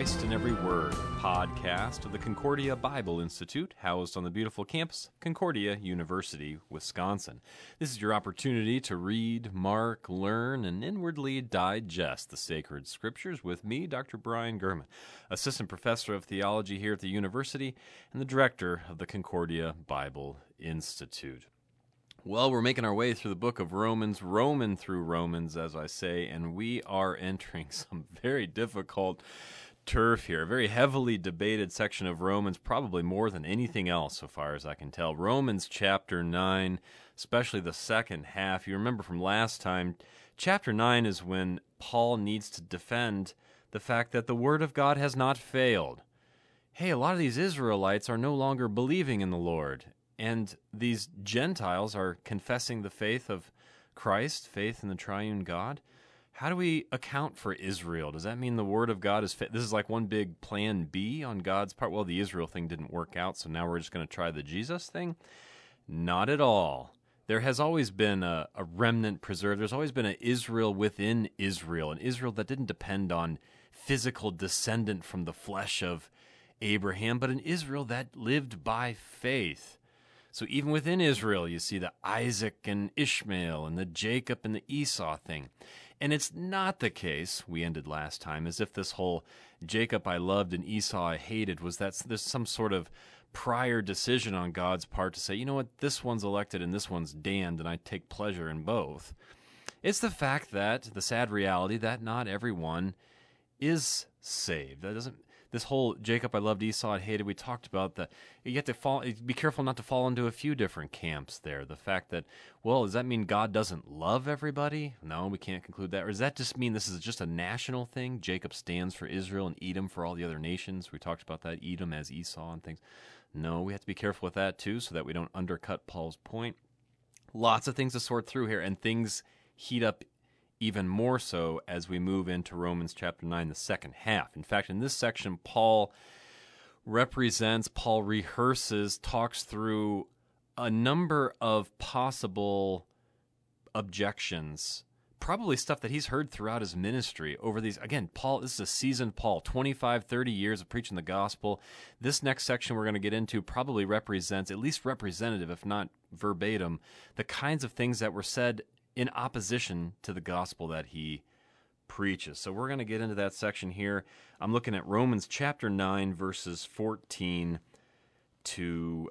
Christ in Every Word, podcast of the Concordia Bible Institute, housed on the beautiful campus of Concordia University, Wisconsin. This is your opportunity to read, mark, learn, and inwardly digest the sacred scriptures with me, Dr. Brian Gurman, Assistant Professor of Theology here at the university and the Director of the Concordia Bible Institute. Well, we're making our way through the book of Romans, Roman through Romans, as I say, and we are entering some very difficult turf here. A very heavily debated section of Romans, probably more than anything else so far as I can tell. Romans chapter 9, especially the second half. You remember from last time, chapter 9 is when Paul needs to defend the fact that the word of God has not failed. Hey, a lot of these Israelites are no longer believing in the Lord. And these Gentiles are confessing the faith of Christ, faith in the triune God. How do we account for Israel? Does that mean the word of God is this is like one big plan B on God's part? Well, the Israel thing didn't work out, so now we're just going to try the Jesus thing? Not at all. There has always been a remnant preserved. There's always been an Israel within Israel, an Israel that didn't depend on physical descendant from the flesh of Abraham, but an Israel that lived by faith. So even within Israel, you see the Isaac and Ishmael and the Jacob and the Esau thing. And it's not the case, we ended last time, as if this whole Jacob I loved and Esau I hated was that there's some sort of prior decision on God's part to say, you know what, this one's elected and this one's damned, and I take pleasure in both. It's the fact that, the sad reality, that not everyone is saved. That doesn't... This whole Jacob I loved, Esau I hated, we talked about that. You have to be careful not to fall into a few different camps there. The fact that, well, does that mean God doesn't love everybody? No, we can't conclude that. Or does that just mean this is just a national thing? Jacob stands for Israel and Edom for all the other nations. We talked about that, Edom as Esau and things. No, we have to be careful with that too so that we don't undercut Paul's point. Lots of things to sort through here, and things heat up even more so as we move into Romans chapter 9, the second half. In fact, in this section, Paul rehearses, talks through a number of possible objections, probably stuff that he's heard throughout his ministry over these. Again, Paul, this is a seasoned Paul, 25, 30 years of preaching the gospel. This next section we're going to get into probably represents, at least representative, if not verbatim, the kinds of things that were said in opposition to the gospel that he preaches. So we're going to get into that section here. I'm looking at Romans chapter 9, verses 14 to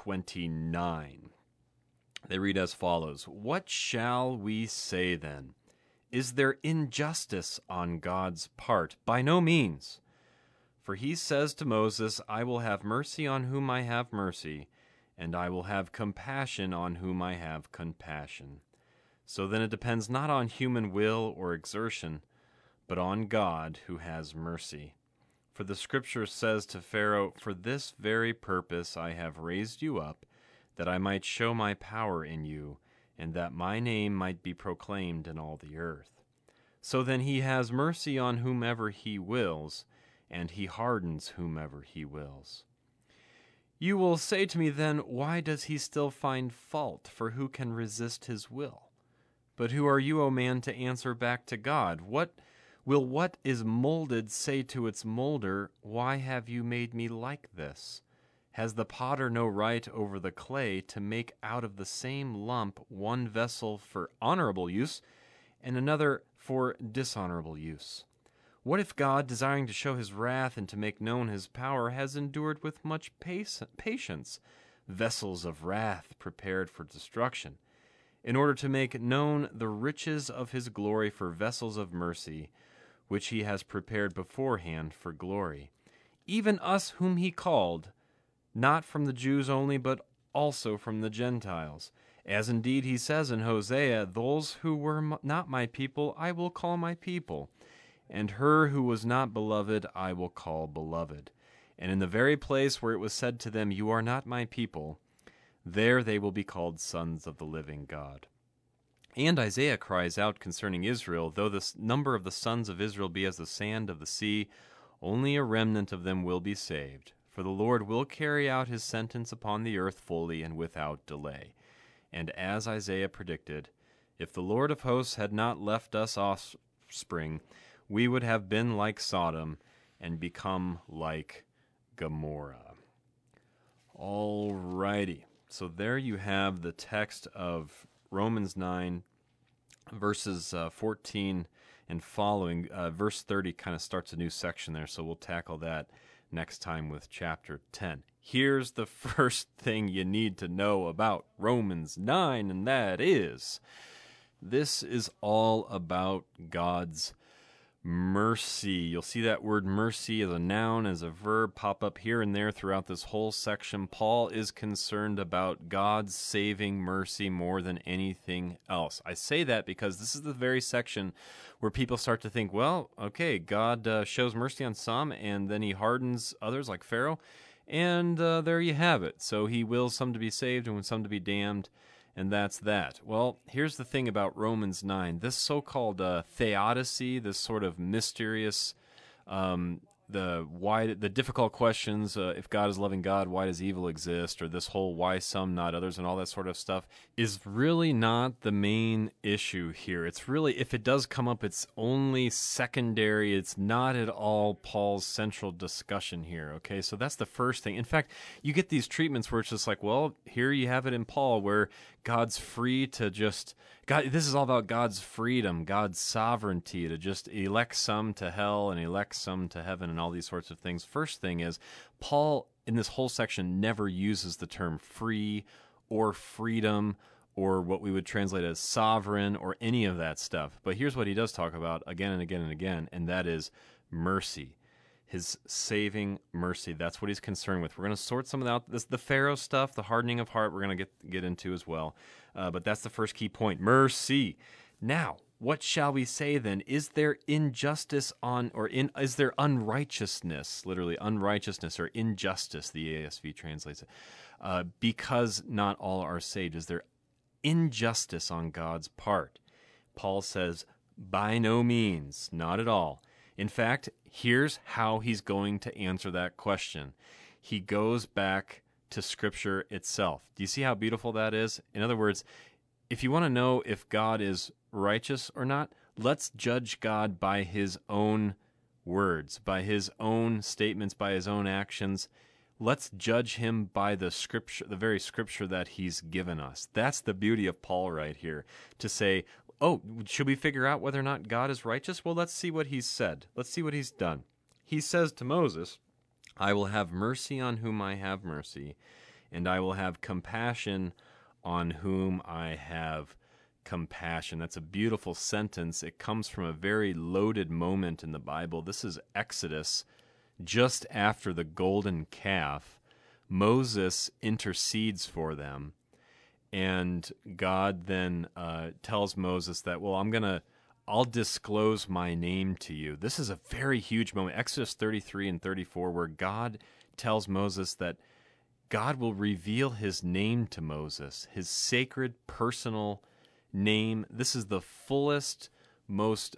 29. They read as follows: What shall we say then? Is there injustice on God's part? By no means. For he says to Moses, I will have mercy on whom I have mercy, and I will have compassion on whom I have compassion. So then it depends not on human will or exertion, but on God who has mercy. For the Scripture says to Pharaoh, For this very purpose I have raised you up, that I might show my power in you, and that my name might be proclaimed in all the earth. So then he has mercy on whomever he wills, and he hardens whomever he wills. You will say to me then, why does he still find fault? For who can resist his will? But who are you, O man, to answer back to God? What is molded say to its molder, Why have you made me like this? Has the potter no right over the clay to make out of the same lump one vessel for honorable use and another for dishonorable use? What if God, desiring to show his wrath and to make known his power, has endured with much patience vessels of wrath prepared for destruction, in order to make known the riches of his glory for vessels of mercy, which he has prepared beforehand for glory? Even us whom he called, not from the Jews only, but also from the Gentiles. As indeed he says in Hosea, Those who were not my people I will call my people, and her who was not beloved I will call beloved. And in the very place where it was said to them, You are not my people, there they will be called sons of the living God. And Isaiah cries out concerning Israel, Though the number of the sons of Israel be as the sand of the sea, only a remnant of them will be saved. For the Lord will carry out his sentence upon the earth fully and without delay. And as Isaiah predicted, if the Lord of hosts had not left us offspring, we would have been like Sodom, and become like Gomorrah. All righty. So there you have the text of Romans 9, verses 14 and following. Verse 30 kind of starts a new section there, so we'll tackle that next time with chapter 10. Here's the first thing you need to know about Romans 9, and that is, this is all about God's mercy. You'll see that word mercy as a noun, as a verb, pop up here and there throughout this whole section. Paul is concerned about God's saving mercy more than anything else. I say that because this is the very section where people start to think, well, okay, God shows mercy on some, and then he hardens others like Pharaoh, and there you have it. So he wills some to be saved and some to be damned, and that's that. Well, here's the thing about Romans 9. This so-called theodicy, this sort of mysterious, the difficult questions, if God is loving God, why does evil exist, or this whole why some, not others, and all that sort of stuff, is really not the main issue here. It's really, if it does come up, it's only secondary. It's not at all Paul's central discussion here, okay? So that's the first thing. In fact, you get these treatments where it's just like, well, here you have it in Paul, where God's free to just, this is all about God's freedom, God's sovereignty to just elect some to hell and elect some to heaven and all these sorts of things. First thing is, Paul, in this whole section, never uses the term free or freedom or what we would translate as sovereign or any of that stuff. But here's what he does talk about again and again and again, and that is mercy. His saving mercy. That's what he's concerned with. We're going to sort some of that out. The Pharaoh stuff, the hardening of heart, we're going to get into as well. But that's the first key point. Mercy. Now, what shall we say then? Is there injustice is there unrighteousness, literally unrighteousness or injustice, the ASV translates it, because not all are saved? Is there injustice on God's part? Paul says, by no means, not at all. In fact, here's how he's going to answer that question. He goes back to Scripture itself. Do you see how beautiful that is? In other words, if you want to know if God is righteous or not, let's judge God by his own words, by his own statements, by his own actions. Let's judge him by the Scripture, the very Scripture that he's given us. That's the beauty of Paul right here, to say, oh, should we figure out whether or not God is righteous? Well, let's see what he's said. Let's see what he's done. He says to Moses, I will have mercy on whom I have mercy, and I will have compassion on whom I have compassion. That's a beautiful sentence. It comes from a very loaded moment in the Bible. This is Exodus, just after the golden calf. Moses intercedes for them. And God then tells Moses that, well, I'll disclose my name to you. This is a very huge moment. Exodus 33 and 34, where God tells Moses that God will reveal his name to Moses, his sacred personal name. This is the fullest, most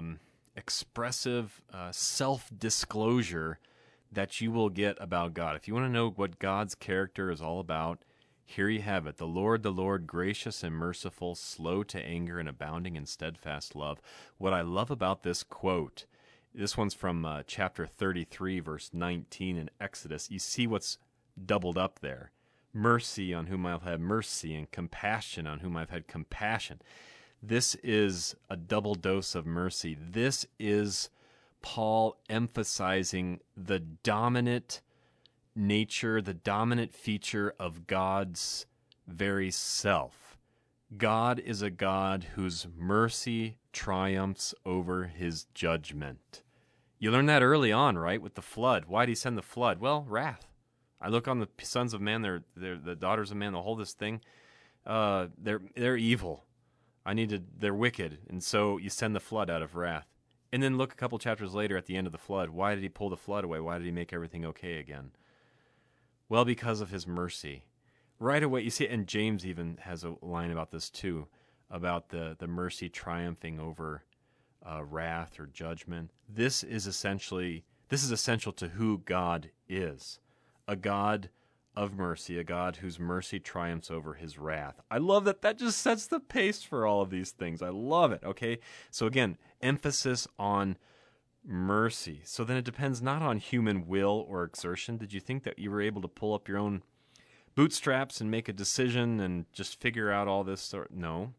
expressive self-disclosure that you will get about God. If you want to know what God's character is all about, here you have it. The Lord, gracious and merciful, slow to anger and abounding in steadfast love. What I love about this quote, this one's from chapter 33, verse 19 in Exodus. You see what's doubled up there. Mercy on whom I've had mercy, and compassion on whom I've had compassion. This is a double dose of mercy. This is Paul emphasizing the dominant nature, the dominant feature of God's very self. God is a God whose mercy triumphs over his judgment. You learn that early on, right, with the flood. Why did he send the flood? Well, wrath. I look on the sons of man, they're the daughters of man, the whole this thing. They're evil. They're wicked, and so you send the flood out of wrath. And then look a couple chapters later at the end of the flood. Why did he pull the flood away? Why did he make everything okay again? Well, because of his mercy. Right away, you see, and James even has a line about this too, about the mercy triumphing over wrath or judgment. This is essential to who God is. A God of mercy, a God whose mercy triumphs over his wrath. I love that. That just sets the pace for all of these things. I love it, okay? So again, emphasis on mercy. So then it depends not on human will or exertion. Did you think that you were able to pull up your own bootstraps and make a decision and just figure out all this? No.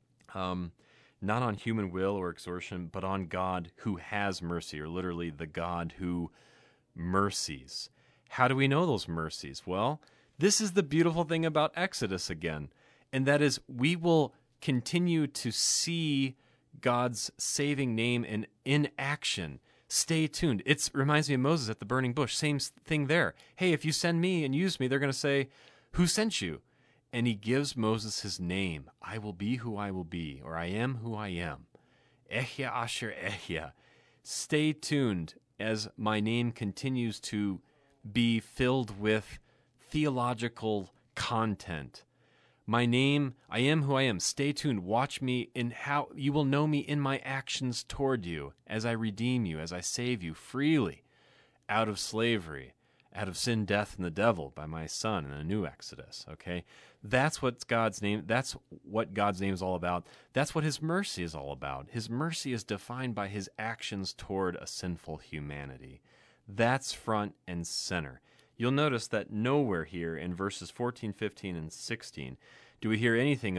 Not on human will or exertion, but on God who has mercy, or literally the God who mercies. How do we know those mercies? Well, this is the beautiful thing about Exodus again, and that is we will continue to see God's saving name in action. Stay tuned. It reminds me of Moses at the burning bush. Same thing there. Hey, if you send me and use me, they're going to say, who sent you? And he gives Moses his name. I will be who I will be, or I am who I am. Ehya Asher Ehya. Stay tuned as my name continues to be filled with theological content. My name, I am who I am. Stay tuned. Watch me in how you will know me in my actions toward you as I redeem you, as I save you freely out of slavery, out of sin, death, and the devil by my Son in a new Exodus. Okay, that's what God's name. That's what God's name is all about. That's what His mercy is all about. His mercy is defined by His actions toward a sinful humanity. That's front and center. You'll notice that nowhere here in verses 14, 15, and 16 do we hear anything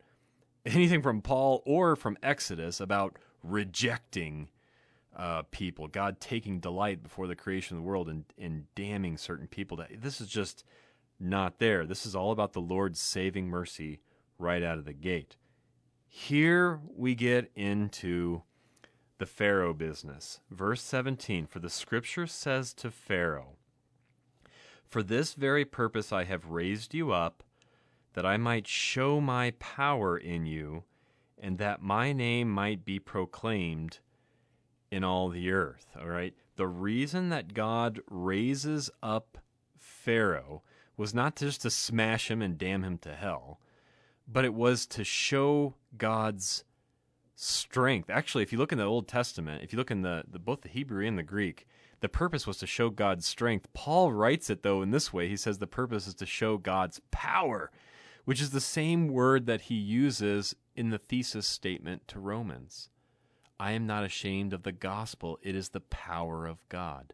from Paul or from Exodus about rejecting people, God taking delight before the creation of the world and damning certain people. This is just not there. This is all about the Lord's saving mercy right out of the gate. Here we get into the Pharaoh business. Verse 17, for the scripture says to Pharaoh, for this very purpose I have raised you up, that I might show my power in you, and that my name might be proclaimed in all the earth. All right? The reason that God raises up Pharaoh was not just to smash him and damn him to hell, but it was to show God's strength. Actually, if you look in the Old Testament, if you look in both the Hebrew and the Greek, the purpose was to show God's strength. Paul writes it, though, in this way. He says the purpose is to show God's power, which is the same word that he uses in the thesis statement to Romans. I am not ashamed of the gospel. It is the power of God.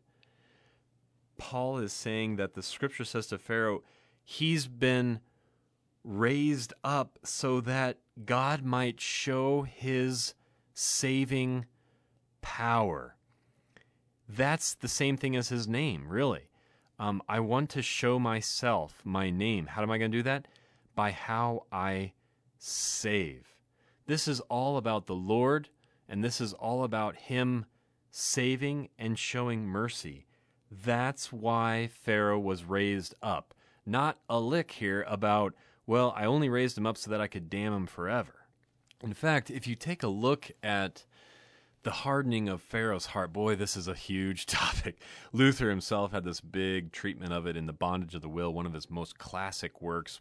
Paul is saying that the scripture says to Pharaoh, he's been raised up so that God might show his saving power. That's the same thing as his name, really. I want to show myself, my name. How am I going to do that? By how I save. This is all about the Lord, and this is all about Him saving and showing mercy. That's why Pharaoh was raised up. Not a lick here about, well, I only raised him up so that I could damn him forever. In fact, if you take a look at the hardening of Pharaoh's heart, boy, this is a huge topic. Luther himself had this big treatment of it in The Bondage of the Will, one of his most classic works.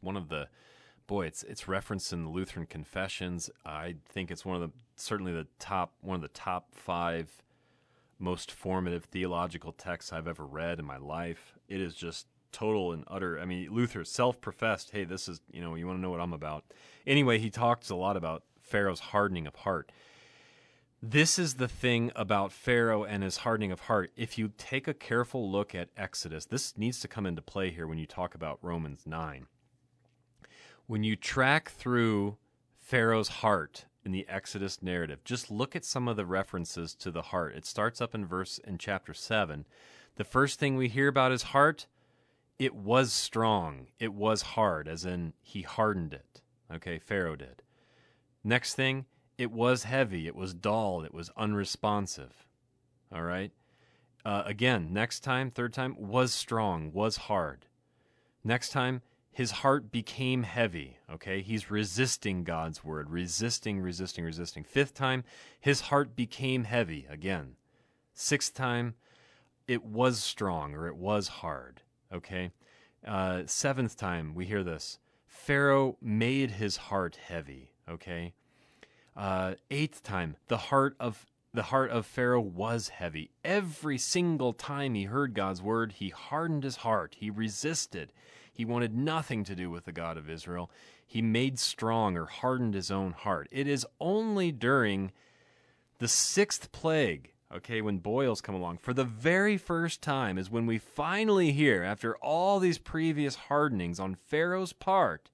It's referenced in the Lutheran Confessions. I think it's one of the top 5 most formative theological texts I've ever read in my life. It is just total and utter. I mean, Luther self-professed, hey, this is, you want to know what I'm about. Anyway, he talks a lot about Pharaoh's hardening of heart. This is the thing about Pharaoh and his hardening of heart. If you take a careful look at Exodus, this needs to come into play here when you talk about Romans 9. When you track through Pharaoh's heart in the Exodus narrative, just look at some of the references to the heart. It starts up in chapter 7. The first thing we hear about his heart, it was strong. It was hard, as in he hardened it. Okay, Pharaoh did. Next thing, it was heavy, it was dull, it was unresponsive. All right? Again, next time, third time, was strong, was hard. Next time, his heart became heavy. Okay? He's resisting God's word. Resisting. Fifth time, his heart became heavy. Again. Sixth time, it was strong or it was hard. Okay? Seventh time, we hear this. Pharaoh made his heart heavy. Okay? Eighth time, the heart of Pharaoh was heavy. Every single time he heard God's word, he hardened his heart. He resisted. He wanted nothing to do with the God of Israel. He made strong or hardened his own heart. It is only during the 6th plague, okay, when boils come along, for the very first time is when we finally hear, after all these previous hardenings on Pharaoh's part,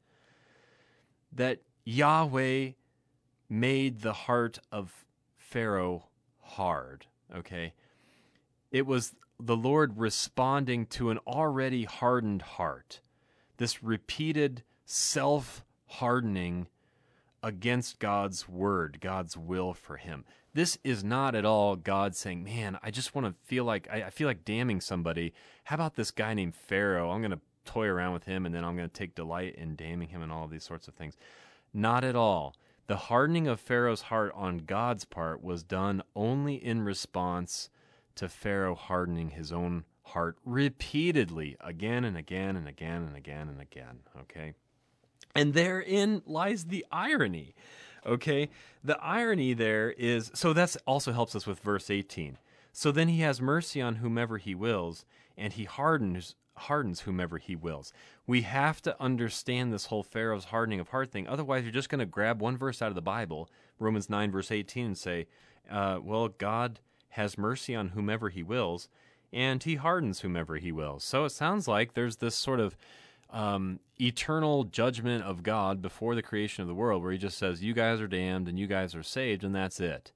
that Yahweh made the heart of Pharaoh hard, okay? It was the Lord responding to an already hardened heart. This repeated self-hardening against God's word, God's will for him. This is not at all God saying, man, I just want to feel like, I feel like damning somebody. How about this guy named Pharaoh? I'm going to toy around with him, and then I'm going to take delight in damning him and all of these sorts of things. Not at all. The hardening of Pharaoh's heart on God's part was done only in response to Pharaoh hardening his own heart repeatedly, again and again and again and again and again, okay? And therein lies the irony, okay? The irony there is, so that also helps us with verse 18. So then he has mercy on whomever he wills, and he hardens whomever he wills. We have to understand this whole Pharaoh's hardening of heart thing. Otherwise, you're just going to grab one verse out of the Bible, Romans 9, verse 18, and say, well, God has mercy on whomever he wills, and he hardens whomever he wills. So it sounds like there's this sort of eternal judgment of God before the creation of the world, where he just says, you guys are damned and you guys are saved, and that's it.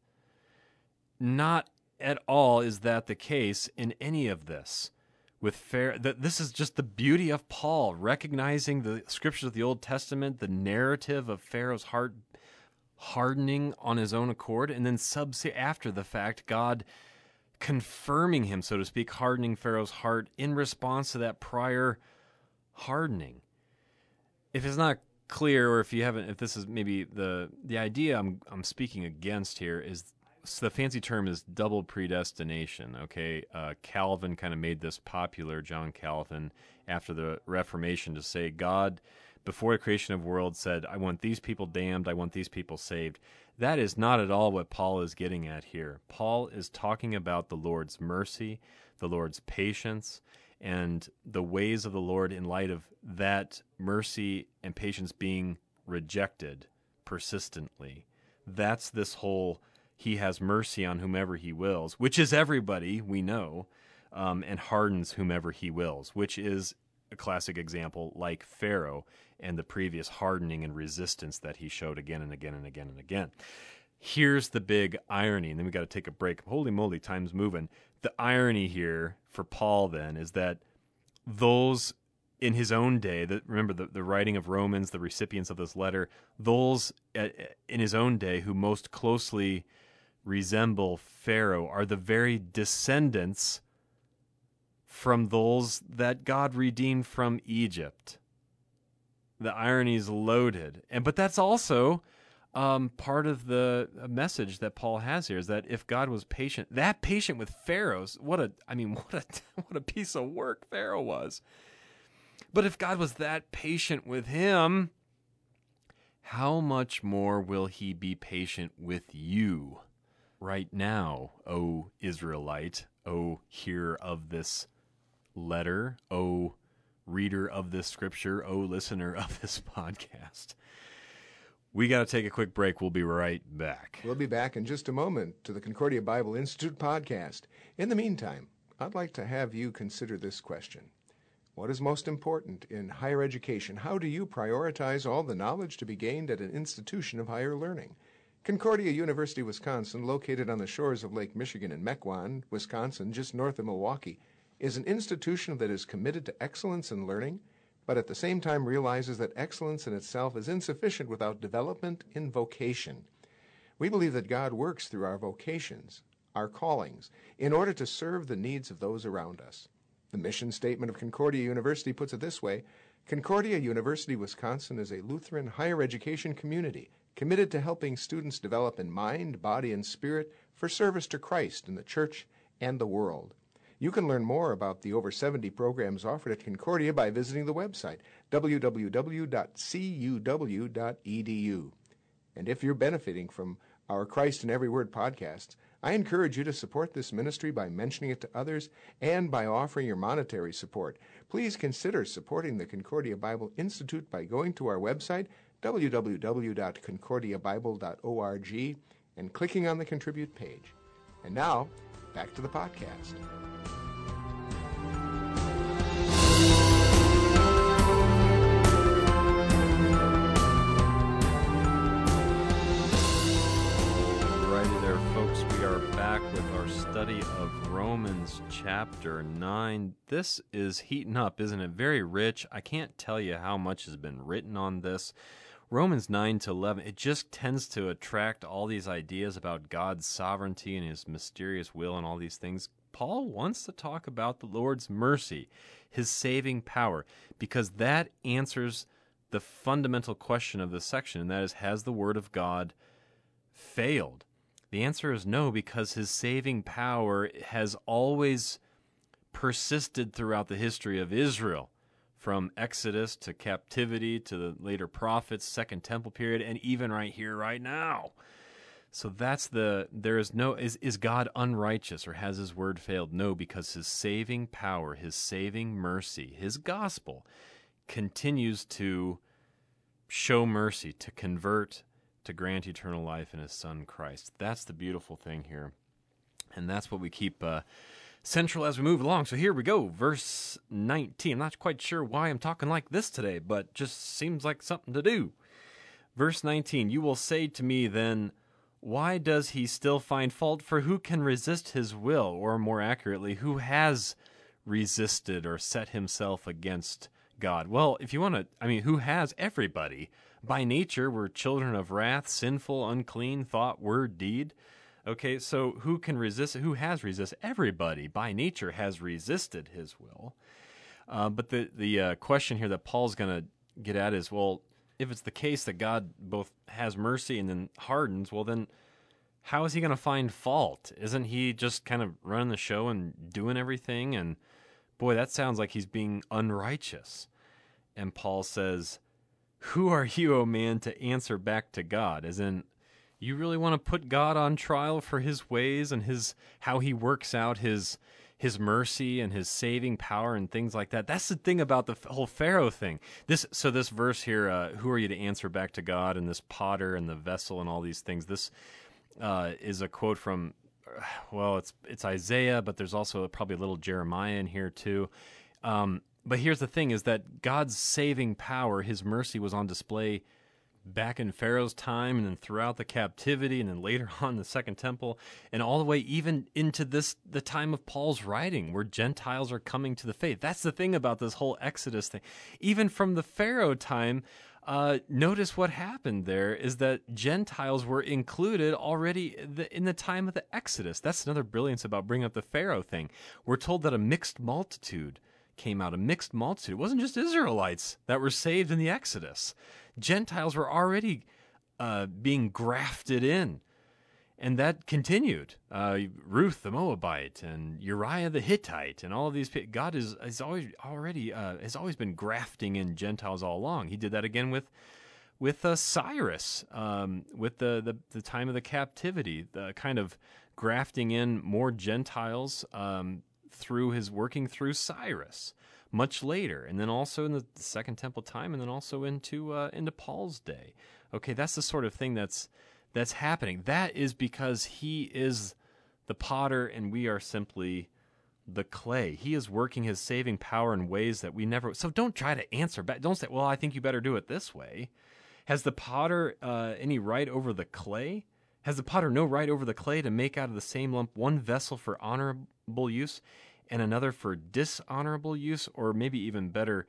Not at all is that the case in any of this. This is just the beauty of Paul, recognizing the scriptures of the Old Testament, the narrative of Pharaoh's heart hardening on his own accord, and then after the fact, God confirming him, so to speak, hardening Pharaoh's heart in response to that prior hardening. If it's not clear, or if this is maybe the idea I'm speaking against here is, so the fancy term is double predestination, okay? Calvin kind of made this popular, John Calvin, after the Reformation, to say God, before the creation of the world, said, I want these people damned, I want these people saved. That is not at all what Paul is getting at here. Paul is talking about the Lord's mercy, the Lord's patience, and the ways of the Lord in light of that mercy and patience being rejected persistently. That's this whole, he has mercy on whomever he wills, which is everybody, we know, and hardens whomever he wills, which is a classic example like Pharaoh and the previous hardening and resistance that he showed again and again and again and again. Here's the big irony, and then we got to take a break. Holy moly, time's moving. The irony here for Paul then is that those in his own day, remember the writing of Romans, the recipients of this letter, those in his own day who most closely resemble Pharaoh are the very descendants from those that God redeemed from Egypt. The irony is loaded, but that's also part of the message that Paul has here, is that if God was patient with Pharaoh's, what a piece of work Pharaoh was. But if God was that patient with him, how much more will he be patient with you right now, O Israelite, O hearer of this letter, O reader of this scripture, O listener of this podcast? We got to take a quick break. We'll be right back. We'll be back in just a moment to the Concordia Bible Institute podcast. In the meantime, I'd like to have you consider this question. What is most important in higher education? How do you prioritize all the knowledge to be gained at an institution of higher learning? Concordia University, Wisconsin, located on the shores of Lake Michigan in Mequon, Wisconsin, just north of Milwaukee, is an institution that is committed to excellence in learning, but at the same time realizes that excellence in itself is insufficient without development in vocation. We believe that God works through our vocations, our callings, in order to serve the needs of those around us. The mission statement of Concordia University puts it this way: Concordia University, Wisconsin is a Lutheran higher education community committed to helping students develop in mind, body, and spirit for service to Christ in the church and the world. You can learn more about the over 70 programs offered at Concordia by visiting the website, www.cuw.edu. And if you're benefiting from our Christ in Every Word podcasts, I encourage you to support this ministry by mentioning it to others and by offering your monetary support. Please consider supporting the Concordia Bible Institute by going to our website, www.concordiabible.org, and clicking on the Contribute page. And now, back to the podcast. Alrighty there, folks. We are back with our study of Romans chapter 9. This is heating up, isn't it? Very rich. I can't tell you how much has been written on this. Romans 9 to 11, it just tends to attract all these ideas about God's sovereignty and his mysterious will and all these things. Paul wants to talk about the Lord's mercy, his saving power, because that answers the fundamental question of this section, and that is, has the word of God failed? The answer is no, because his saving power has always persisted throughout the history of Israel, from Exodus to captivity to the later prophets, Second Temple period, and even right here, right now. So that's is God unrighteous or has his word failed? No, because his saving power, his saving mercy, his gospel continues to show mercy, to convert, to grant eternal life in his Son Christ. That's the beautiful thing here. And that's what we keep central as we move along. So here we go, verse 19. I'm not quite sure why I'm talking like this today, but just seems like something to do. Verse 19, you will say to me then, why does he still find fault? For who can resist his will? Or more accurately, who has resisted or set himself against God? Well, if you want to, who has? Everybody. By nature, we're children of wrath, sinful, unclean, thought, word, deed. Okay, so who can resist? Who has resisted? Everybody, by nature, has resisted his will. But the question here that Paul's going to get at is, well, if it's the case that God both has mercy and then hardens, well, then how is he going to find fault? Isn't he just kind of running the show and doing everything? And boy, that sounds like he's being unrighteous. And Paul says, who are you, O man, to answer back to God? As in, you really want to put God on trial for his ways and how he works out his mercy and his saving power and things like that? That's the thing about the whole Pharaoh thing. This verse here, who are you to answer back to God, and this potter and the vessel and all these things, this is a quote from, well, it's Isaiah, but there's also probably a little Jeremiah in here too. But here's the thing, is that God's saving power, his mercy, was on display back in Pharaoh's time, and then throughout the captivity, and then later on the Second Temple, and all the way even into the time of Paul's writing, where Gentiles are coming to the faith. That's the thing about this whole Exodus thing. Even from the Pharaoh time, notice what happened there is that Gentiles were included already in the time of the Exodus. That's another brilliance about bringing up the Pharaoh thing. We're told that a mixed multitude came out, a mixed multitude. It wasn't just Israelites that were saved in the Exodus. Gentiles were already being grafted in, and that continued. Ruth the Moabite and Uriah the Hittite and all of these people. God has always been grafting in Gentiles all along. He did that again with Cyrus, with the time of the captivity, the kind of grafting in more Gentiles through his working through Cyrus much later, and then also in the Second Temple time, and then also into Paul's day. Okay, that's the sort of thing that's happening. That is because he is the potter and we are simply the clay. He is working his saving power in ways that we never. So don't try to answer back. Don't say, well, I think you better do it this way. Has the potter any right over the clay? Has the potter no right over the clay to make out of the same lump one vessel for honorable use and another for dishonorable use? Or maybe even better,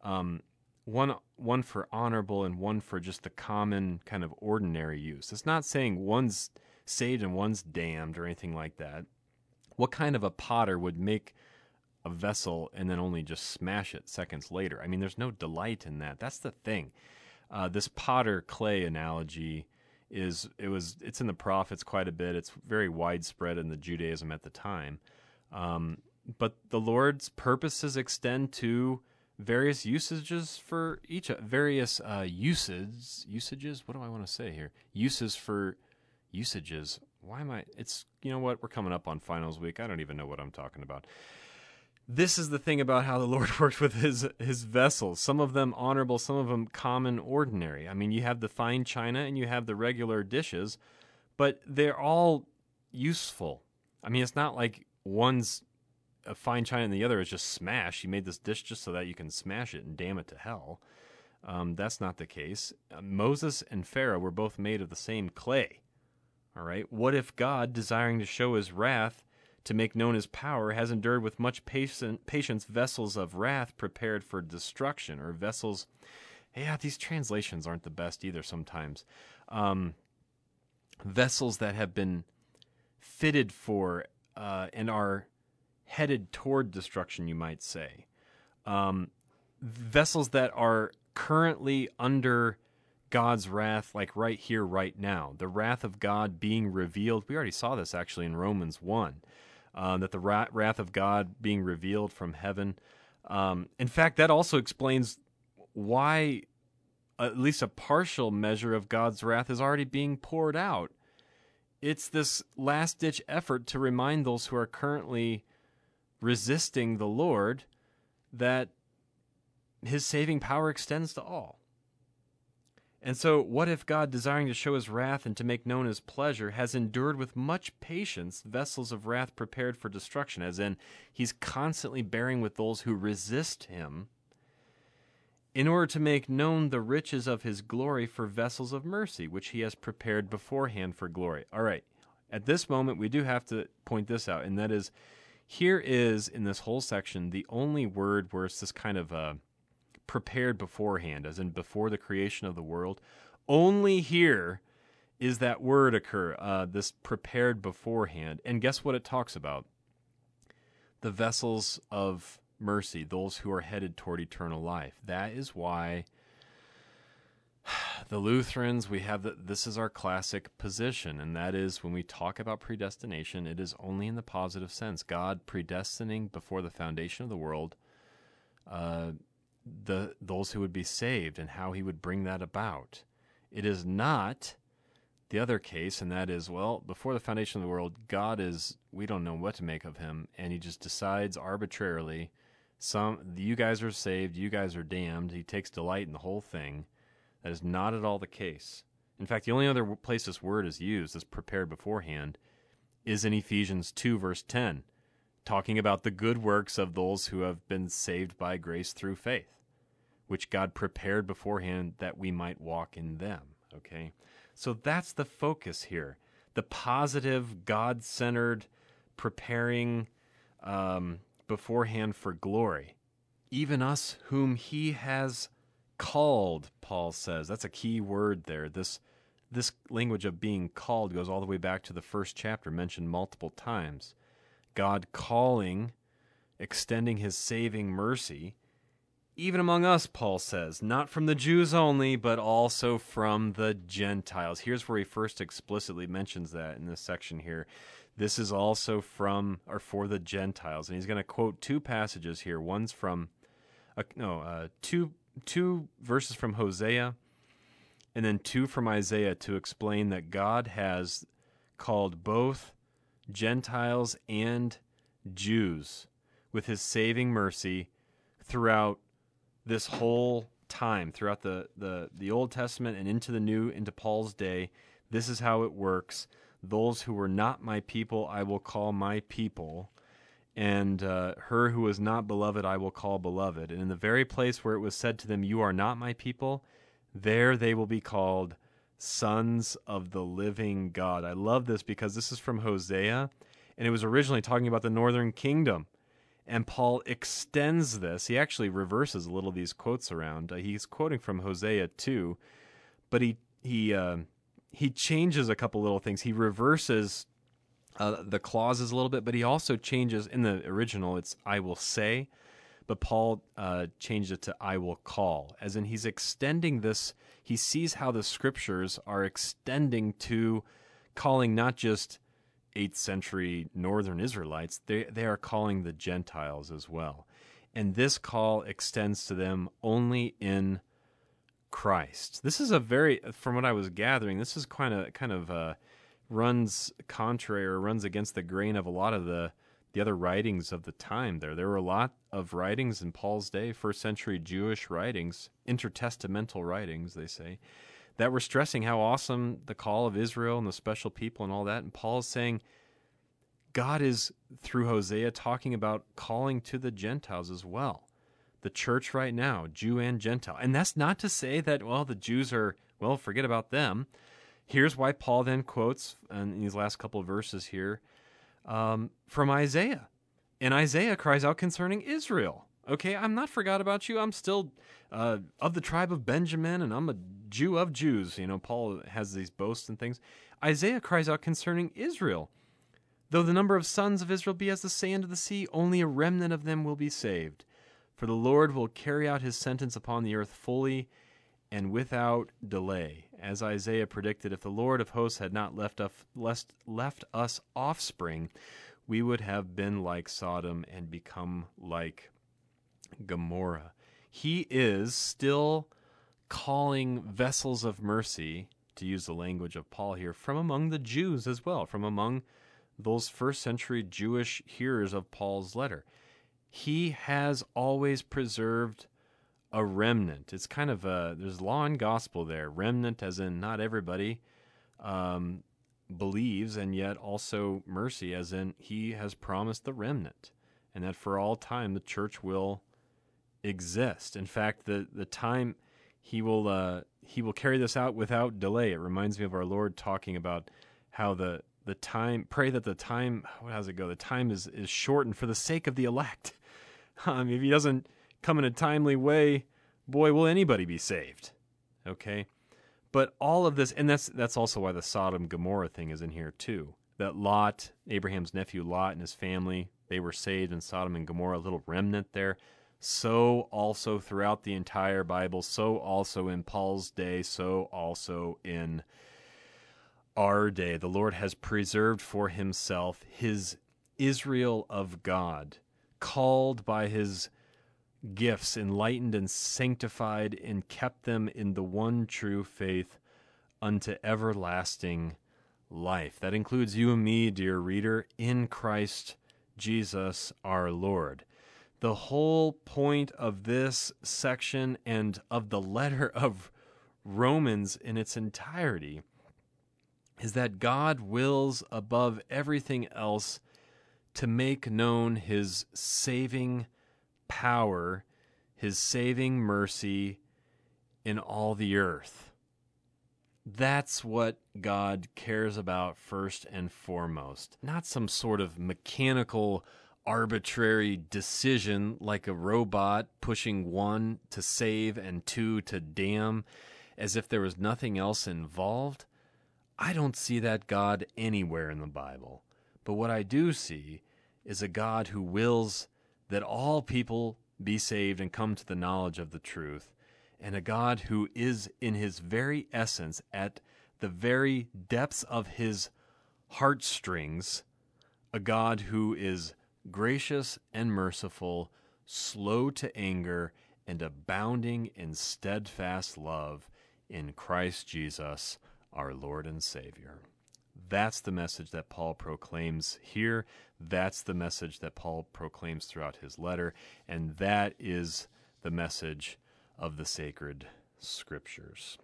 one for honorable and one for just the common kind of ordinary use. It's not saying one's saved and one's damned or anything like that. What kind of a potter would make a vessel and then only just smash it seconds later? I mean, there's no delight in that. That's the thing. This potter-clay analogy it's in the prophets quite a bit. It's very widespread in the Judaism at the time. But the Lord's purposes extend to various usages for each, various usages. What do I want to say here? Uses for usages. Why am I? It's, you know what? We're coming up on finals week. I don't even know what I'm talking about. This is the thing about how the Lord works with his vessels. Some of them honorable, some of them common, ordinary. I mean, you have the fine china and you have the regular dishes, but they're all useful. I mean, it's not like one's a fine china and the other is just smashed. You made this dish just so that you can smash it and damn it to hell. That's not the case. Moses and Pharaoh were both made of the same clay. All right. What if God, desiring to show his wrath, to make known his power, has endured with much patience vessels of wrath prepared for destruction, or vessels? Yeah, these translations aren't the best either sometimes. Vessels that have been fitted for and are headed toward destruction, you might say. Vessels that are currently under God's wrath, like right here, right now. The wrath of God being revealed. We already saw this actually in Romans 1, that the wrath of God being revealed from heaven. In fact, that also explains why at least a partial measure of God's wrath is already being poured out. It's this last-ditch effort to remind those who are currently resisting the Lord that his saving power extends to all. And so, what if God, desiring to show his wrath and to make known his pleasure, has endured with much patience vessels of wrath prepared for destruction, as in, he's constantly bearing with those who resist him, in order to make known the riches of his glory for vessels of mercy, which he has prepared beforehand for glory. All right, at this moment, we do have to point this out, and that is, here is, in this whole section, the only word where it's this kind of prepared beforehand, as in before the creation of the world. Only here is that word occur, this prepared beforehand. And guess what it talks about? The vessels of mercy, those who are headed toward eternal life. That is why the Lutherans, this is our classic position, and that is when we talk about predestination, it is only in the positive sense. God predestining before the foundation of the world those who would be saved and how he would bring that about. It is not the other case, and that is, well, before the foundation of the world, God is, we don't know what to make of him, and he just decides arbitrarily, you guys are saved, you guys are damned. He takes delight in the whole thing. That is not at all the case. In fact, the only other place this word is used, this prepared beforehand, is in Ephesians 2, verse 10, talking about the good works of those who have been saved by grace through faith, which God prepared beforehand that we might walk in them. Okay? So that's the focus here. The positive, God-centered, preparing beforehand for glory. Even us whom he has called, Paul says. That's a key word there. This language of being called goes all the way back to the first chapter, mentioned multiple times. God calling, extending his saving mercy, even among us, Paul says, not from the Jews only, but also from the Gentiles. Here's where he first explicitly mentions that in this section here. This is also from, or for the Gentiles. And he's going to quote two passages here. One's from, two verses from Hosea, and then two from Isaiah to explain that God has called both Gentiles and Jews with his saving mercy throughout this whole time, throughout the Old Testament and into the New, into Paul's day. This is how it works. Those who were not my people, I will call my people. And her who was not beloved, I will call beloved. And in the very place where it was said to them, you are not my people, there they will be called sons of the living God. I love this because this is from Hosea, and it was originally talking about the northern kingdom. And Paul extends this. He actually reverses a little of these quotes around. He's quoting from Hosea 2, but he changes a couple little things. He reverses the clauses a little bit, but he also changes, in the original it's I will say, but Paul changed it to I will call, as in he's extending this. He sees how the scriptures are extending to calling not just 8th century northern Israelites, they are calling the Gentiles as well. And this call extends to them only in Christ. This is from what I was gathering, this is kind of runs contrary or runs against the grain of a lot of the other writings of the time there. There were a lot of writings in Paul's day, first century Jewish writings, intertestamental writings, they say, that were stressing how awesome the call of Israel and the special people and all that. And Paul is saying, God is, through Hosea, talking about calling to the Gentiles as well. The church right now, Jew and Gentile. And that's not to say that, well, the Jews are, well, forget about them. Here's why Paul then quotes in these last couple of verses here from Isaiah. And Isaiah cries out concerning Israel. Okay, I'm not forgot about you. I'm still of the tribe of Benjamin, and I'm a Jew of Jews. You know, Paul has these boasts and things. Isaiah cries out concerning Israel. Though the number of sons of Israel be as the sand of the sea, only a remnant of them will be saved. For the Lord will carry out his sentence upon the earth fully and without delay. As Isaiah predicted, if the Lord of hosts had not left us offspring, we would have been like Sodom and become like Gomorrah. He is still calling vessels of mercy, to use the language of Paul here, from among the Jews as well, from among those first century Jewish hearers of Paul's letter. He has always preserved a remnant. It's kind of there's law and gospel there. Remnant as in not everybody believes, and yet also mercy as in he has promised the remnant, and that for all time the church will exist. In fact, the time he will carry this out without delay. It reminds me of our Lord talking about how the time, pray that the time, how does it go? The time is shortened for the sake of the elect. If he doesn't come in a timely way, boy, will anybody be saved. Okay? But all of this, and that's also why the Sodom Gomorrah thing is in here too. That Lot, Abraham's nephew Lot and his family, they were saved in Sodom and Gomorrah, a little remnant there. So also throughout the entire Bible, so also in Paul's day, so also in our day. The Lord has preserved for himself his Israel of God, called by his gifts, enlightened and sanctified, and kept them in the one true faith unto everlasting life. That includes you and me, dear reader, in Christ Jesus our Lord. The whole point of this section and of the letter of Romans in its entirety is that God wills above everything else to make known his saving power, his saving mercy in all the earth. That's what God cares about first and foremost. Not some sort of mechanical, arbitrary decision like a robot pushing 1 to save and 2 to damn, as if there was nothing else involved. I don't see that God anywhere in the Bible. But what I do see is a God who wills that all people be saved and come to the knowledge of the truth, and a God who is in his very essence, at the very depths of his heartstrings, a God who is gracious and merciful, slow to anger, and abounding in steadfast love in Christ Jesus, our Lord and Savior. That's the message that Paul proclaims here. That's the message that Paul proclaims throughout his letter. And that is the message of the sacred scriptures.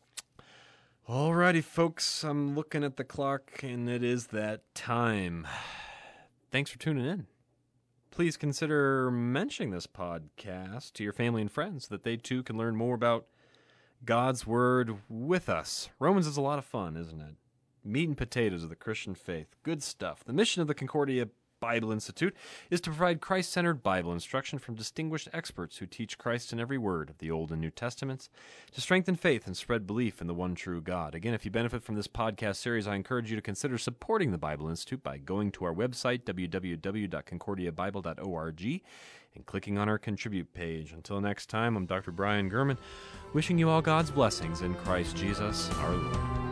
Alrighty, folks, I'm looking at the clock, and it is that time. Thanks for tuning in. Please consider mentioning this podcast to your family and friends so that they too can learn more about God's Word with us. Romans is a lot of fun, isn't it? Meat and potatoes of the Christian faith. Good stuff. The mission of the Concordia Bible Institute is to provide Christ-centered Bible instruction from distinguished experts who teach Christ in every word of the Old and New Testaments to strengthen faith and spread belief in the one true God. Again, if you benefit from this podcast series, I encourage you to consider supporting the Bible Institute by going to our website, www.concordiabible.org, and clicking on our Contribute page. Until next time, I'm Dr. Brian Gurman, wishing you all God's blessings in Christ Jesus our Lord.